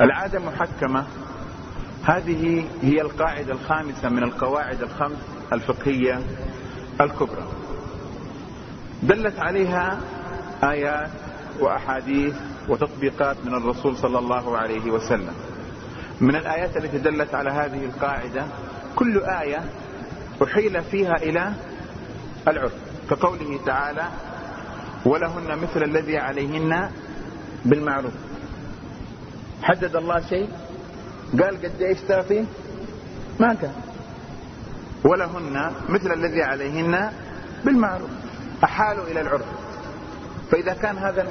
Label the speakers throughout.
Speaker 1: العادة محكمة، هذه هي القاعدة الخامسة من القواعد الخمس الفقهية الكبرى، دلت عليها آيات وأحاديث وتطبيقات من الرسول صلى الله عليه وسلم. من الآيات التي دلت على هذه القاعدة كل آية أحيل فيها إلى العرف، كقوله تعالى: ولهن مثل الذي عليهن بالمعروف. حدد الله شيء؟ قال قد ايش تعطي؟ ما كان. ولهن مثل الذي عليهن بالمعروف، أحالوا إلى العرف. فإذا كان هذا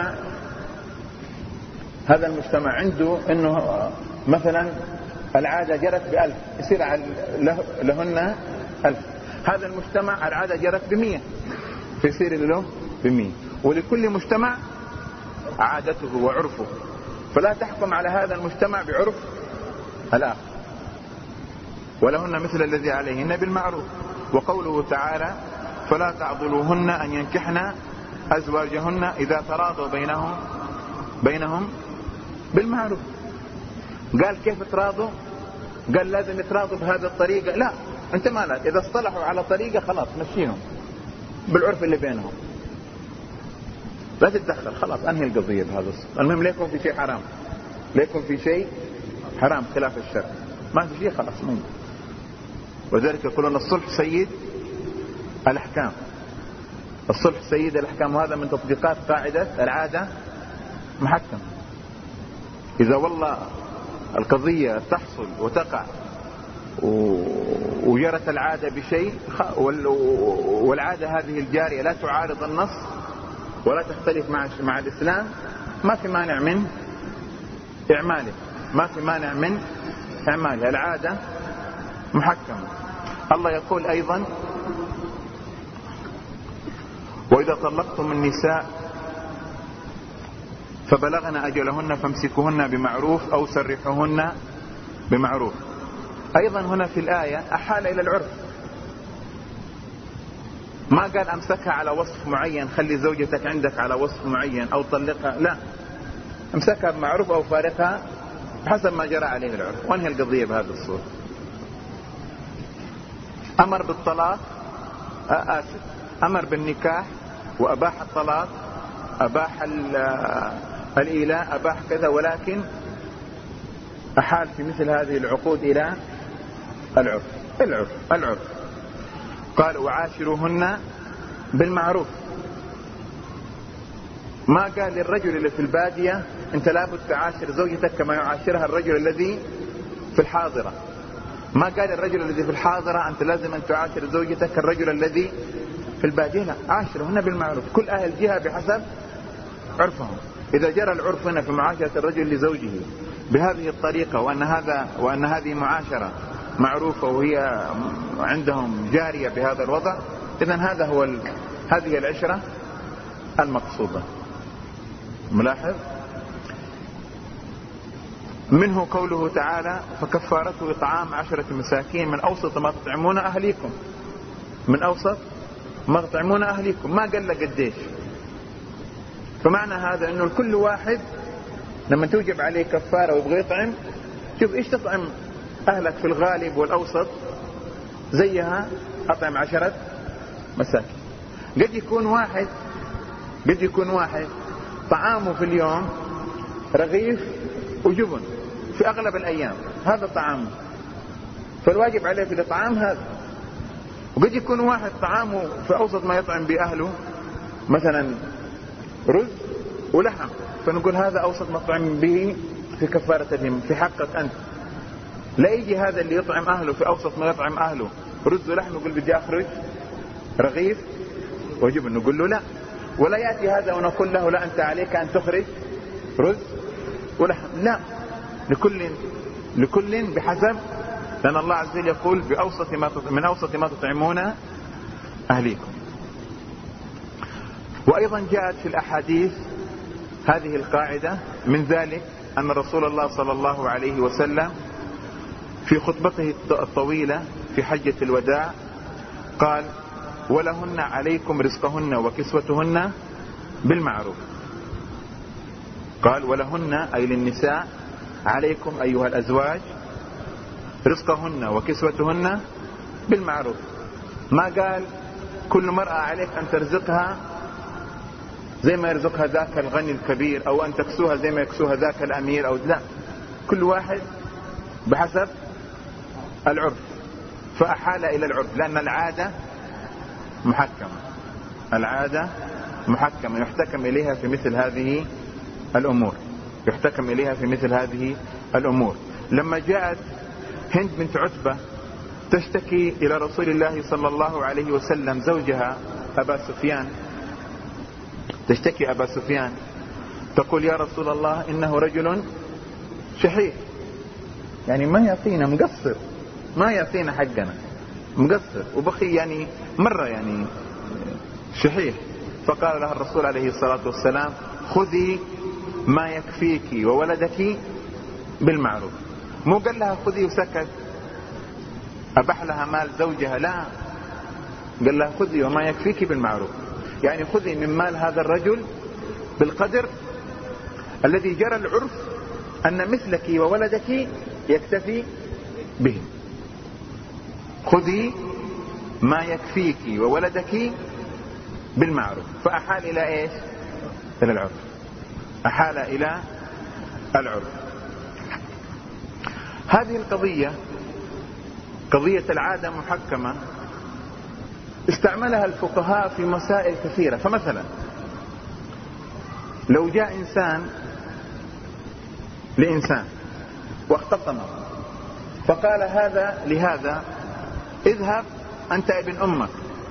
Speaker 1: المجتمع عنده انه مثلا العادة جرت ب1000، يصير لهن 1000. هذا المجتمع العادة جرت ب100، فيصير له ب100. ولكل مجتمع عادته وعرفه، فلا تحكم على هذا المجتمع بعرف الآخر. ولهن مثل الذي عليهن بالمعروف. وقوله تعالى: فلا تعضلوهن أن ينكحن أزواجهن إذا تراضوا بينهم بالمعروف. قال كيف تراضوا؟ قال لازم يتراضوا بهذه الطريقة؟ لا، انت مالك، إذا اصطلحوا على طريقة خلاص مشيهم بالعرف اللي بينهم، لا تتدخل، خلاص انهي القضية بهذا الصف. المهم لا يكون في شيء حرام، لا يكون في شيء حرام خلاف الشرع، ما في شيء خلاص ممكن. وذلك يقولون الصلح سيد الأحكام، الصلح سيد الأحكام، وهذا من تطبيقات قاعدة العادة محكمة. إذا والله القضية تحصل وتقع وجرت العادة بشيء، والعادة هذه الجارية لا تعارض النص ولا تختلف مع الإسلام، ما في مانع من إعماله، ما في مانع من إعماله، العادة محكمة. الله يقول أيضا: وإذا طلقتم النساء فبلغن أجلهن فامسكوهن بمعروف أو سرحوهن بمعروف. أيضا هنا في الآية أحال إلى العرف، ما قال أمسكها على وصف معين، خلي زوجتك عندك على وصف معين أو طلقها، لا، امسكها بمعروف أو فارقها بحسب ما جرى عليه العرف، وانهي القضية بهذا الصورة. أمر بالطلاق، أمر بالنكاح وأباح الطلاق، أباح الإيلاء، أباح كذا، ولكن أحال في مثل هذه العقود إلى العرف. قال: وعاشروهن بالمعروف. ما قال للرجل اللي في البادية أنت لابد تعاشر زوجتك كما يعاشرها الرجل الذي في الحاضرة، ما قال الرجل الذي في الحاضرة أنت لازم أن تعاشر زوجتك الرجل الذي في البادية، لا، عاشرهن بالمعروف، كل أهل جهة بحسب عرفهم. إذا جرى العرف هنا في معاشرة الرجل لزوجه بهذه الطريقة، وأن هذه معاشرة معروفة وهي عندهم جارية بهذا الوضع، إذن هذه العشرة المقصودة. ملاحظ منه قوله تعالى: فكفارته إطعام 10 مساكين من أوسط ما تطعمون أهليكم، من أوسط ما تطعمون أهليكم، ما قال لك قديش. فمعنى هذا أنه كل واحد لما توجب عليه كفارة ويبغى يطعم، شوف إيش تطعم أهلك في الغالب والأوسط، زيها أطعم 10 مساكين. قد يكون واحد طعامه في اليوم رغيف وجبن في أغلب الأيام، هذا طعامه، فالواجب عليه في الإطعام هذا. وقد يكون واحد طعامه في أوسط ما يطعم بأهله مثلا رز ولحم، فنقول هذا أوسط ما يطعم به في كفارة اليمين في حقك أنت. لا يجي هذا اللي يطعم أهله في أوسط ما يطعم أهله رز ولحم نقول بدي أخرج رغيف وجبن، نقول له لا. ولا يأتي هذا ونقول له لا، أنت عليك أن تخرج رز ولحم، لا، لكل بحسب، لأن الله عز وجل يقول من أوسط ما تطعمون أهليكم. وأيضا جاءت في الأحاديث هذه القاعدة، من ذلك أن رسول الله صلى الله عليه وسلم في خطبته الطويلة في حجة الوداع قال: ولهن عليكم رزقهن وكسوتهن بالمعروف. قال ولهن أي للنساء عليكم أيها الأزواج رزقهن وكسوتهن بالمعروف. ما قال كل مرأة عليك أن ترزقها زي ما يرزقها ذاك الغني الكبير، أو أن تكسوها زي ما يكسوها ذاك الأمير، أو لا، كل واحد بحسب العرف. فأحال إلى العرف، لأن العادة محكمة، العادة محكمة يحتكم إليها في مثل هذه الأمور، يحتكم إليها في مثل هذه الأمور. لما جاءت هند بنت عتبة تشتكي إلى رسول الله صلى الله عليه وسلم زوجها أبا سفيان، تشتكي أبا سفيان، تقول يا رسول الله إنه رجل شحيح، يعني ما يعطينا، مقصر، ما يعطينا حقنا، مقصر وبخي، يعني مرة يعني شحيح. فقال لها الرسول عليه الصلاة والسلام خذي ما يكفيك وولدك بالمعروف. مو قال لها خذي وسكت، أباح لها مال زوجها، لا، قال لها خذي وما يكفيك بالمعروف، يعني خذي من مال هذا الرجل بالقدر الذي جرى العرف أن مثلك وولدك يكتفي به. خذي ما يكفيك وولدك بالمعروف. فأحال إلى إيش؟ إلى العرف، أحال إلى العرف. هذه القضية، قضية العادة محكمة، استعملها الفقهاء في مسائل كثيرة. فمثلا لو جاء إنسان لإنسان واختصم، فقال هذا لهذا اذهب أنت ابن أمك،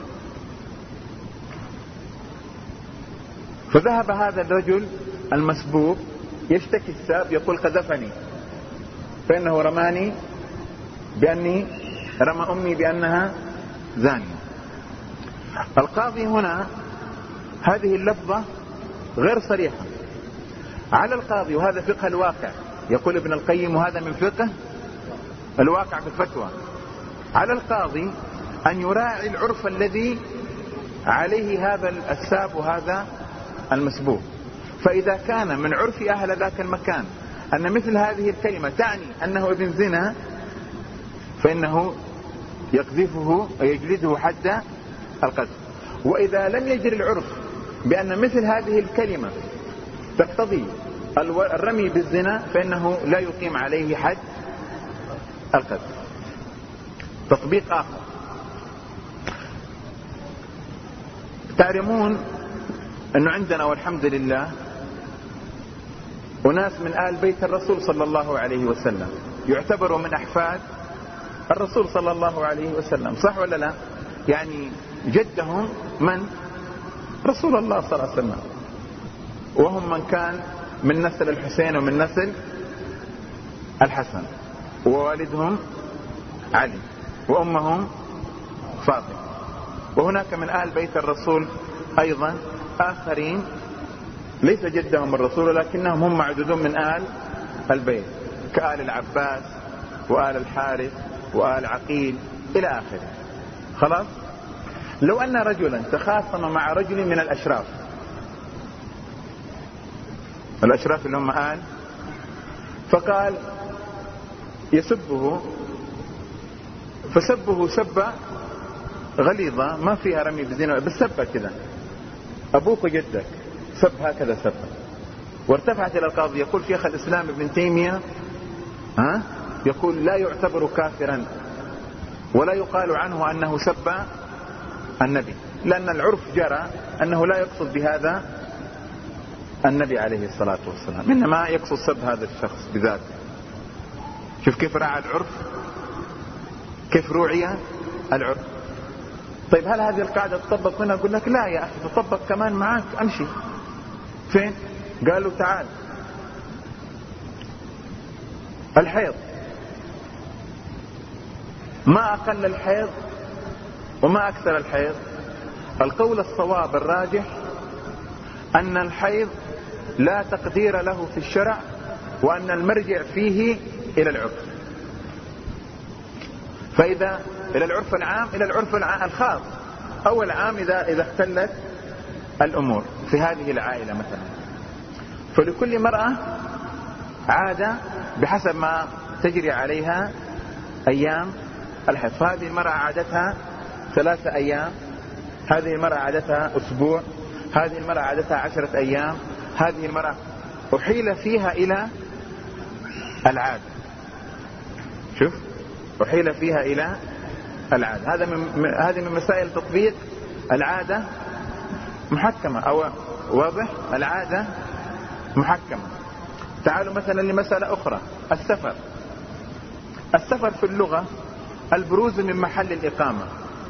Speaker 1: فذهب هذا الرجل المسبوب يشتكي الساب، يقول قذفني فإنه رماني بأني رمى أمي بأنها زانية. القاضي هنا هذه اللفظة غير صريحة على القاضي، وهذا فقه الواقع، يقول ابن القيم، وهذا من فقه الواقع في الفتوى. على القاضي أن يراعي العرف الذي عليه هذا الساب وهذا المسبوب. فإذا كان من عرف أهل ذاك المكان أن مثل هذه الكلمة تعني أنه ابن زنا، فإنه يقذفه ويجلده حد القذف. وإذا لم يجري العرف بأن مثل هذه الكلمة تقتضي الرمي بالزنا، فإنه لا يقيم عليه حد القذف. تطبيق آخر، تعلمون أنه عندنا والحمد لله أناس من آل بيت الرسول صلى الله عليه وسلم يعتبروا من أحفاد الرسول صلى الله عليه وسلم، صح ولا لا؟ يعني جدهم من؟ رسول الله صلى الله عليه وسلم، وهم من كان من نسل الحسين ومن نسل الحسن، ووالدهم علي وأمهم فاطمة. وهناك من آل بيت الرسول أيضا آخرين ليس جدهم الرسول، ولكنهم هم معدودون من آل البيت، كآل العباس وآل الحارث وآل عقيل إلى آخره. خلاص، لو أن رجلا تخاصم مع رجل من الأشراف، الأشراف اللي هم آل، فقال يسبه، فسبه سبة غليظة ما فيها رمي بالزنا، بس سبة كذا، أبوك وجدك، سب هكذا سبة، وارتفعت إلى القاضي. يقول شيخ الإسلام ابن تيمية يقول لا يعتبر كافرا ولا يقال عنه أنه سب النبي، لأن العرف جرى أنه لا يقصد بهذا النبي عليه الصلاة والسلام، إنما يقصد سب هذا الشخص بذاته. شوف كيف راعى العرف، كيف روعي العرف. طيب هل هذه القاعدة تطبق هنا؟ أقول لك لا يا أخي، تطبق كمان معاك، أمشي فين؟ قالوا تعال الحيض، ما أقل الحيض وما أكثر الحيض. القول الصواب الراجح أن الحيض لا تقدير له في الشرع، وأن المرجع فيه إلى العرف. فإذا إلى العرف العام، إلى العرف الخاص أو العام إذا اختلت الأمور في هذه العائلة مثلا. فلكل مرأة عادة بحسب ما تجري عليها أيام الحيض. فهذه المرأة عادتها 3 أيام، هذه المرأة عادتها أسبوع، هذه المرأة عادتها 10 أيام، هذه المرأة أحيل فيها إلى العادة. شوف، أحيل فيها إلى العادة. هذه من مسائل تطبيق العادة محكمة، أو واضح، العادة محكمة. تعالوا مثلا لمسألة أخرى، السفر. السفر في اللغة البروز من محل الإقامة.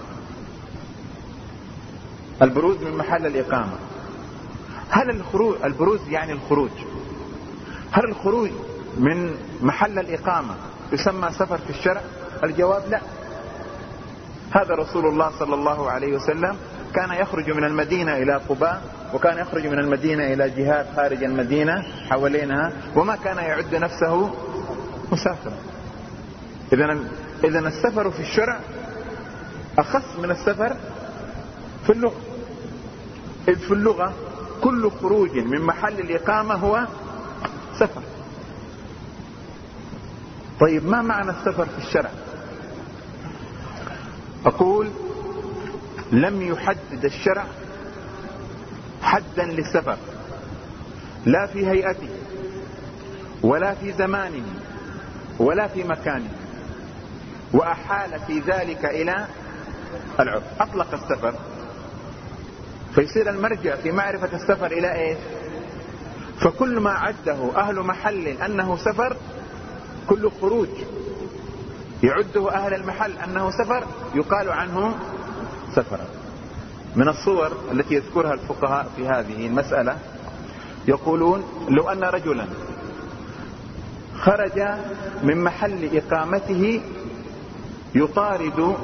Speaker 1: البروز من محل الإقامة. هل البروز يعني الخروج، هل الخروج من محل الإقامة يسمى سفر في الشرع؟ الجواب لا. هذا رسول الله صلى الله عليه وسلم كان يخرج من المدينة إلى قباء، وكان يخرج من المدينة إلى جهات خارج المدينة حوالينها، وما كان يعد نفسه مسافرا. إذن السفر في الشرع أخص من السفر في اللغة. إذ في اللغة كل خروج من محل الإقامة هو سفر. طيب ما معنى السفر في الشرع؟ أقول لم يحدد الشرع حدا للسفر، لا في هيئته ولا في زمانه ولا في مكانه، وأحال في ذلك إلى العرف. أطلق السفر، فيصير المرجع في معرفة السفر إلى إيش؟ فكل ما عده أهل محل أنه سفر، كل خروج يعده أهل المحل أنه سفر يقال عنه سفرا. من الصور التي يذكرها الفقهاء في هذه المسألة يقولون لو أن رجلا خرج من محل إقامته يطارد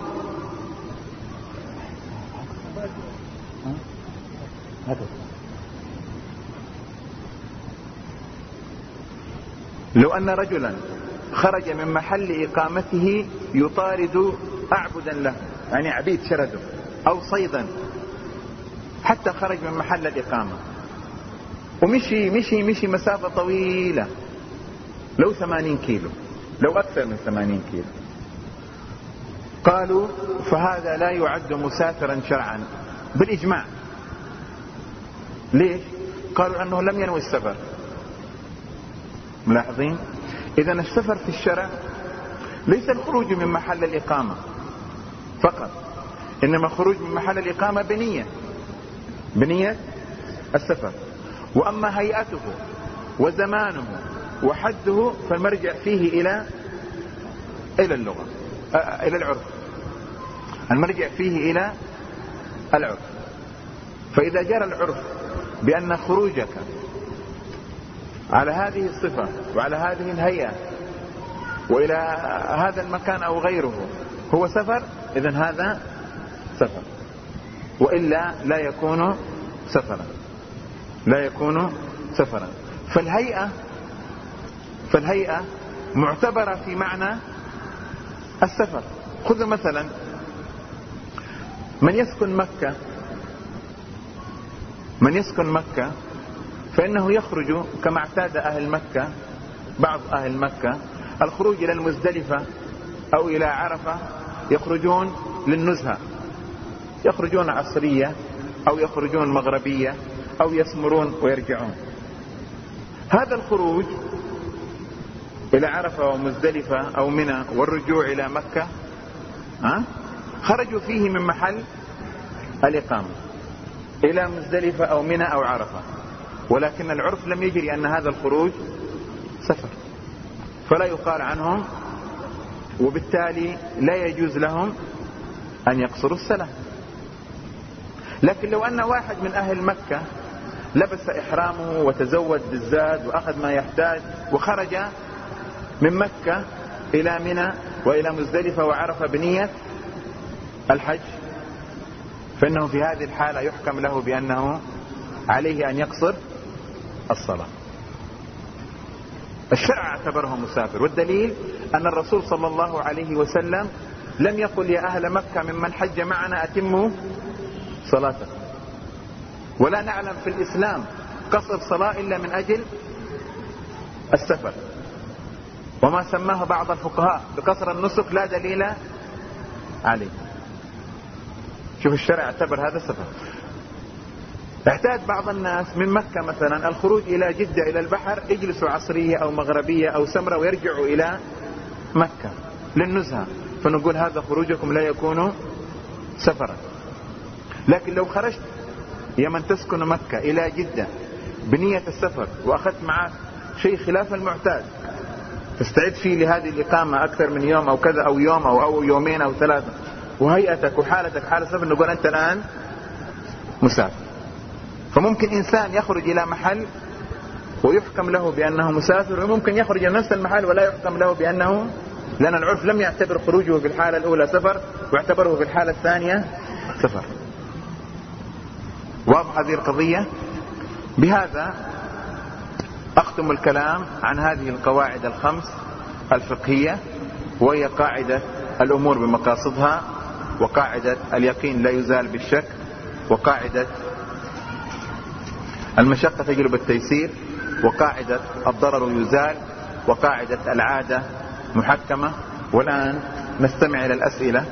Speaker 1: لو أن رجلا خرج من محل إقامته يطارد أعبدا له، يعني عبيد شرده، أو صيدا، حتى خرج من محل الإقامة ومشي مشي مشي مسافة طويلة، لو 80 كيلو، لو أكثر من 80 كيلو، قالوا فهذا لا يعد مسافرا شرعا بالإجماع. ليش؟ قالوا أنه لم ينوي السفر. ملاحظين؟ إذن السفر في الشرع ليس الخروج من محل الإقامة فقط، إنما خروج من محل الإقامة بنية السفر. وأما هيئته وزمانه وحده فالمرجع فيه إلى اللغة، إلى العرف. المرجع فيه إلى العرف. فإذا جرى العرف بأن خروجك على هذه الصفة وعلى هذه الهيئة وإلى هذا المكان أو غيره هو سفر، إذن هذا سفر، وإلا لا يكون سفرا، لا يكون سفرا. فالهيئة معتبرة في معنى السفر. خذ مثلا من يسكن مكة فإنه يخرج كما اعتاد أهل مكة، بعض أهل مكة، الخروج إلى المزدلفة أو إلى عرفة، يخرجون للنزهة، يخرجون عصرية أو يخرجون مغربية أو يسمرون ويرجعون. هذا الخروج إلى عرفة ومزدلفة أو منى والرجوع إلى مكة خرجوا فيه من محل الإقامة إلى مزدلفة أو منى أو عرفة، ولكن العرف لم يجري أن هذا الخروج سفر، فلا يقال عنهم، وبالتالي لا يجوز لهم أن يقصروا الصلاة. لكن لو أن واحد من أهل مكة لبس إحرامه وتزود بالزاد وأخذ ما يحتاج وخرج من مكة إلى منى وإلى مزدلفة وعرفة بنية الحج، فإنه في هذه الحالة يحكم له بأنه عليه أن يقصر الصلاة. الشرع اعتبره مسافر، والدليل أن الرسول صلى الله عليه وسلم لم يقل يا أهل مكة ممن حج معنا أتموا صلاتكم، ولا نعلم في الإسلام قصر صلاة إلا من أجل السفر، وما سماه بعض الفقهاء بقصر النسك لا دليل عليه. شوف الشرع اعتبر هذا سفر. احتاج بعض الناس من مكة مثلا الخروج إلى جدة إلى البحر، يجلسوا عصرية أو مغربية أو سمرة ويرجعوا إلى مكة للنزهة، فنقول هذا خروجكم لا يكون سفرا. لكن لو خرجت يا من تسكن مكة إلى جدة بنية السفر وأخذت معك شيء خلاف المعتاد تستعد فيه لهذه الإقامة أكثر من يوم أو كذا أو يوم أو يومين أو ثلاثة، وهيئتك وحالتك حالة سفر، نقول أنت الآن مسافر. فممكن إنسان يخرج إلى محل ويحكم له بأنه مسافر، وممكن يخرج إلى نفس المحل ولا يحكم له بأنه، لأن العرف لم يعتبر خروجه في الحالة الأولى سفر واعتبره في الحالة الثانية سفر. واضح هذه القضية؟ بهذا أختم الكلام عن هذه القواعد الخمس الفقهية، وهي قاعدة الأمور بمقاصدها، وقاعدة اليقين لا يزال بالشك، وقاعدة المشقة تجلب التيسير، وقاعدة الضرر يزال، وقاعدة العادة محكمة. والآن نستمع إلى الأسئلة.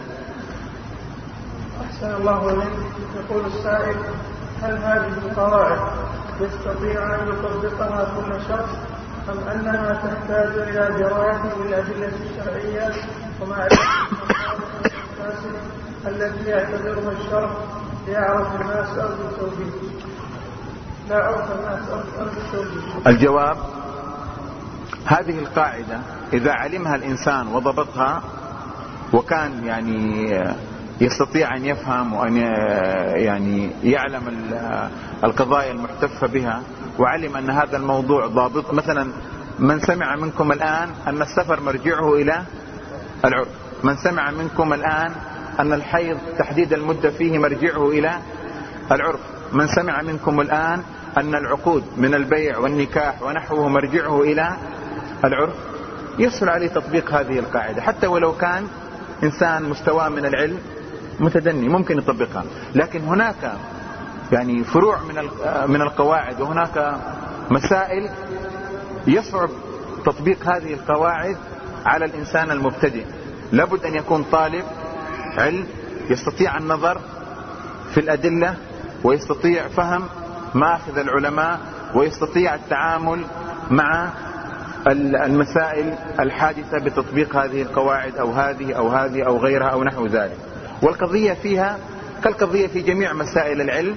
Speaker 2: أحسن الله إليك. يقول السائل: هل هذه القواعد يستطيع أن يطبقها كل شخص، أم أنها تحتاج إلى دراية بالأدلة الشرعية ومعرفة الفاسد التي يعتبرها الشرع ليعرف الناس أرض التوحيد؟ لا عرف الناس أرض التوحيد.
Speaker 1: الجواب: هذه القاعدة إذا علمها الإنسان وضبطها وكان يستطيع أن يفهم وأن يعلم القضايا المحتفة بها، وعلم أن هذا الموضوع ضابط. مثلا من سمع منكم الآن أن السفر مرجعه إلى العرف، من سمع منكم الآن أن الحيض تحديد المدة فيه مرجعه إلى العرف، من سمع منكم الآن أن العقود من البيع والنكاح ونحوه مرجعه إلى العرف، يسهل عليه تطبيق هذه القاعدة. حتى ولو كان إنسان مستوى من العلم متدني ممكن يطبقها. لكن هناك فروع من القواعد، وهناك مسائل يصعب تطبيق هذه القواعد على الإنسان المبتدئ. لابد أن يكون طالب علم يستطيع النظر في الأدلة، ويستطيع فهم مآخذ العلماء، ويستطيع التعامل مع المسائل الحادثة بتطبيق هذه القواعد أو هذه أو هذه أو غيرها أو نحو ذلك. والقضية فيها كالقضية في جميع مسائل العلم،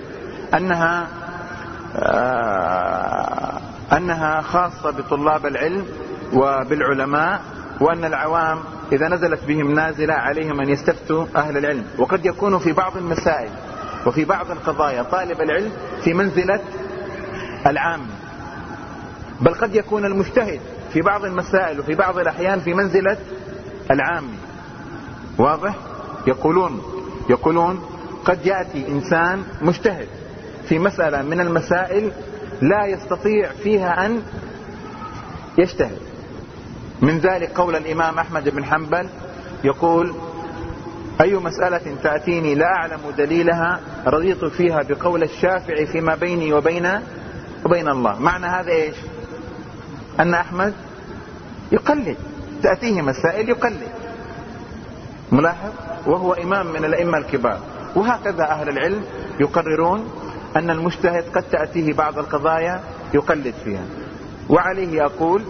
Speaker 1: أنها خاصة بطلاب العلم وبالعلماء، وأن العوام إذا نزلت بهم نازلة عليهم أن يستفتوا أهل العلم. وقد يكون في بعض المسائل وفي بعض القضايا طالب العلم في منزلة العام، بل قد يكون المجتهد في بعض المسائل وفي بعض الأحيان في منزلة العام. واضح؟ يقولون قد يأتي إنسان مجتهد في مسألة من المسائل لا يستطيع فيها أن يجتهد. من ذلك قول الإمام أحمد بن حنبل، يقول: أي مسألة تأتيني لا أعلم دليلها رضيت فيها بقول الشافعي فيما بيني وبين الله. معنى هذا إيش؟ أن أحمد يقلد، تأتيه مسائل يقلد، ملاحظ، وهو إمام من الأئمة الكبار. وهكذا أهل العلم يقررون أن المجتهد قد تأتيه بعض القضايا يقلد فيها. وعليه أقول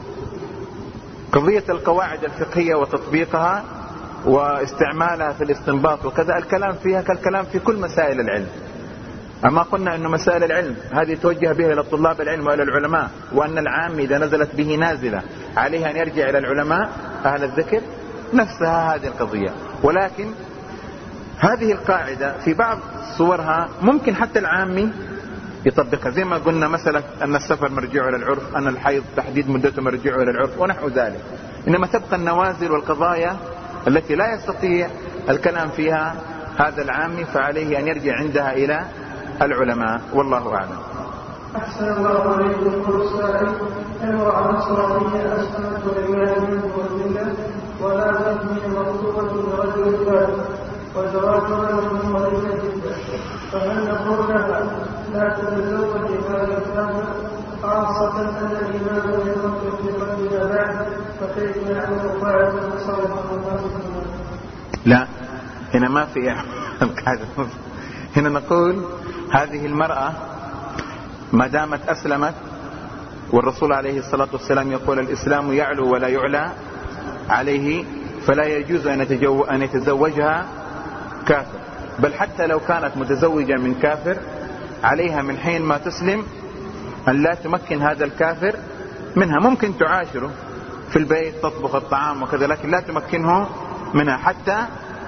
Speaker 1: قضية القواعد الفقهية وتطبيقها واستعمالها في الاستنباط وكذا، الكلام فيها كالكلام في كل مسائل العلم. أما قلنا أن مسائل العلم هذه توجه بها إلى طلاب العلم وإلى العلماء، وأن العام إذا نزلت به نازلة عليها أن يرجع إلى العلماء أهل الذكر، نفسها هذه القضية. ولكن هذه القاعدة في بعض صورها ممكن حتى العامي يطبقها، زي ما قلنا مسألة أن السفر مرجعه إلى العرف، أن الحيض تحديد مدته مرجعه إلى العرف ونحو ذلك. إنما تبقى النوازل والقضايا التي لا يستطيع الكلام فيها هذا العامي، فعليه أن يرجع عندها إلى العلماء، والله أعلم.
Speaker 2: أحسن الله عليكم. يقول السائل: امرأة نصرانية أسلمت لله منه والذلة، ولا تبني مخطوبة برجل ثالث، وزواجها له غريب جدا، فهل نقول لها لا تتزوج هذا الكافر، خاصة أن الإمام يطلق فكيف يعمل فاعل تصرفا؟
Speaker 1: لا، هنا ما في هنا نقول هذه المرأة ما دامت أسلمت، والرسول عليه الصلاة والسلام يقول الإسلام يعلو ولا يعلى عليه، فلا يجوز أن يتزوجها كافر، بل حتى لو كانت متزوجة من كافر عليها من حين ما تسلم أن لا تمكن هذا الكافر منها. ممكن تعاشره في البيت، تطبخ الطعام وكذا، لكن لا تمكنه منها حتى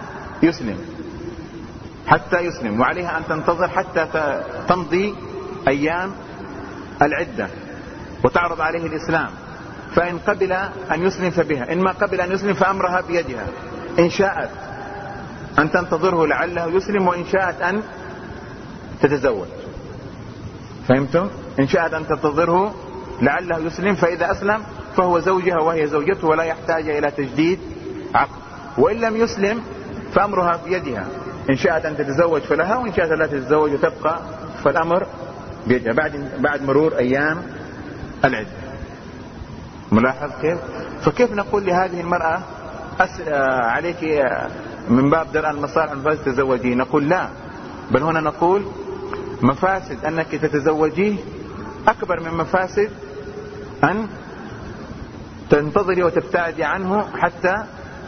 Speaker 1: يسلم، وعليها أن تنتظر حتى تمضي أيام العدة وتعرض عليه الإسلام، فإن قبل أن يسلم فبها، إن ما قبل أن يسلم فأمرها بيدها، إن شاءت أن تنتظره لعله يسلم، وإن شاءت أن تتزوج. فهمتم؟ إن شاءت أن تنتظره لعله يسلم، فإذا أسلم فهو زوجها وهي زوجته ولا يحتاج إلى تجديد عقد، وإن لم يسلم فأمرها بيدها، إن شاءت أن تتزوج فلها، وإن شاءت لا تتزوج وتبقى فالأمر بيدها بعد مرور أيام العدة. ملاحظ كيف؟ فكيف نقول لهذه المرأة عليك من باب درء المصالح المفاسد تتزوجيه؟ نقول لا، بل هنا نقول مفاسد أنك تتزوجيه أكبر من مفاسد أن تنتظري وتبتعدي عنه حتى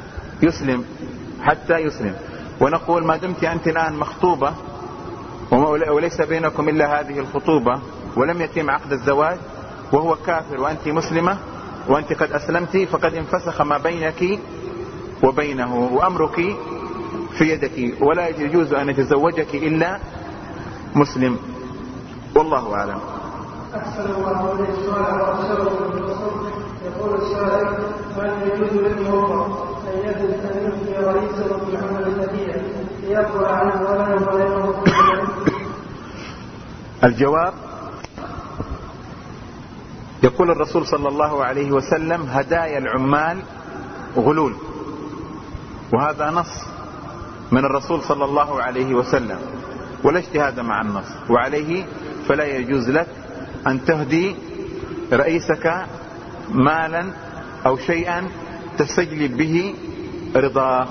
Speaker 1: يسلم. ونقول ما دمت أنت الآن مخطوبة وليس بينكم إلا هذه الخطوبة ولم يتم عقد الزواج وهو كافر وأنت مسلمة وأنت قد أسلمت، فقد انفسخ ما بينك وبينه، وأمرك في يدك، ولا يجوز أن يتزوجك إلا مسلم. والله أعلم.
Speaker 2: أحسن الله عليه السؤال. يقول السائل: هل يجوز للمرأة أن يفتي رئيسه في عمل الهدية ليقضى عنه ولا يضايقه؟
Speaker 1: الجواب: يقول الرسول صلى الله عليه وسلم: هدايا العمال غلول، وهذا نص من الرسول صلى الله عليه وسلم ولا اجتهاد مع النص، وعليه فلا يجوز لك أن تهدي رئيسك مالا أو شيئا تستجلب به رضاه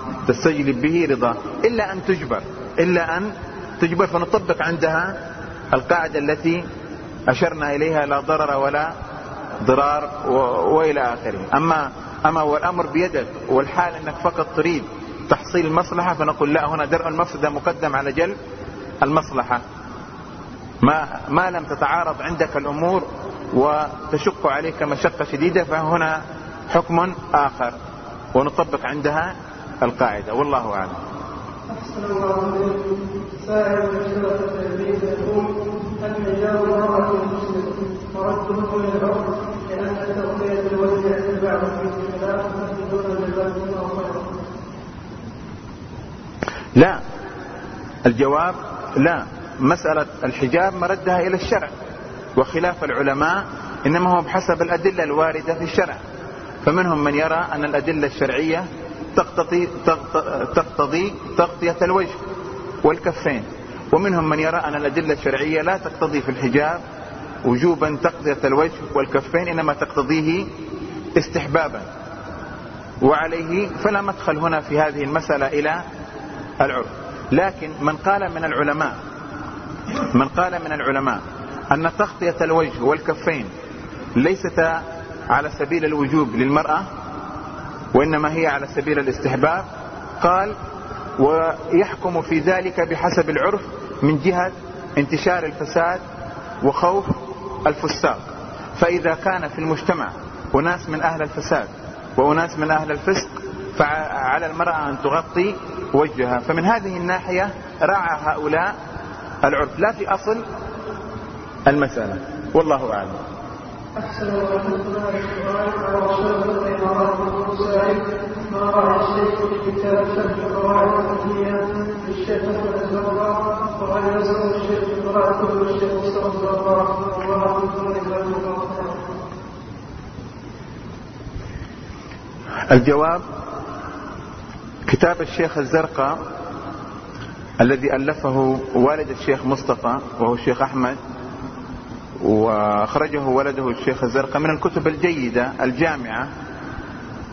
Speaker 1: إلا أن تجبر، فنطبق عندها القاعدة التي أشرنا إليها: لا ضرر ولا ضرار وإلى آخره. أما والأمر بيدك والحال أنك فقط تريد تحصيل المصلحة، فنقول لا، هنا درء المفسدة مقدم على جلب المصلحة. ما لم تتعارض عندك الأمور وتشق عليك مشقة شديدة فهنا حكم آخر، ونطبق عندها القاعدة. والله أعلم.
Speaker 2: أحسن الله عليكم. سائل مشكلة التلبيس يقول: أن حجاب المرأة المسلمة مرده إلى العرف لأن تغطية الوجه عند بعض الخلاف دون جزاء الله خيرا.
Speaker 1: لا، الجواب لا. مسألة الحجاب مردها إلى الشرع، وخلاف العلماء إنما هو بحسب الأدلة الواردة في الشرع، فمنهم من يرى أن الأدلة الشرعية تقتضي تغطية الوجه والكفين، ومنهم من يرى أن الأدلة الشرعية لا تقتضي في الحجاب وجوبا تغطية الوجه والكفين، إنما تقتضيه استحبابا، وعليه فلا مدخل هنا في هذه المسألة إلى العرف. لكن من قال من العلماء أن تغطية الوجه والكفين ليست على سبيل الوجوب للمرأة وإنما هي على سبيل الاستحباب، قال: ويحكم في ذلك بحسب العرف من جهة انتشار الفساد وخوف الفساق، فإذا كان في المجتمع أناس من أهل الفساد وأناس من أهل الفسق فعلى المرأة أن تغطي وجهها. فمن هذه الناحية راعى هؤلاء العرف لا في أصل المسألة. والله أعلم.
Speaker 2: أحسن الله عليكم. ما رأى الشيخ في كتاب شرح قواعد الفقهية للشيخ أحمد الزرقاء، وهل يلزم الشيخ قراءة كتب الشيخ مصطفى الزرقاء الله؟
Speaker 1: الجواب: كتاب الشيخ الزرقاء الذي ألفه والد الشيخ مصطفى وهو الشيخ أحمد، وأخرجه ولده الشيخ الزرقاء، من الكتب الجيدة الجامعة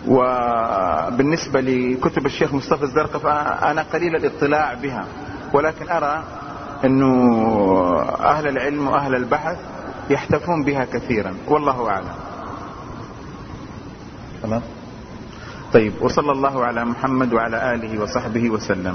Speaker 1: وبالنسبة لكتب الشيخ مصطفى الزرقاء فأنا قليل الاطلاع بها، ولكن أرى أنه أهل العلم وأهل البحث يحتفون بها كثيرا، والله أعلم. طيب، وصلى الله على محمد وعلى آله وصحبه وسلم.